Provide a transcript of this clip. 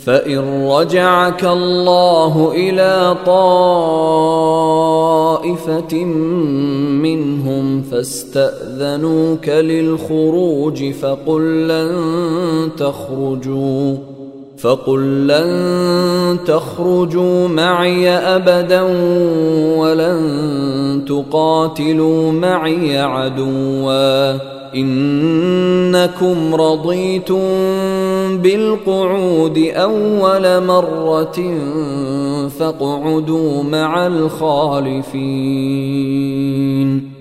فإن رجعك الله إلى طائفة منهم فاستأذنوك للخروج فقل لن تخرجوا معي أبدا ولن تقاتلوا معي عدوا إنكم رضيتم بالقعود أول مرة فاقعدوا مع الخالفين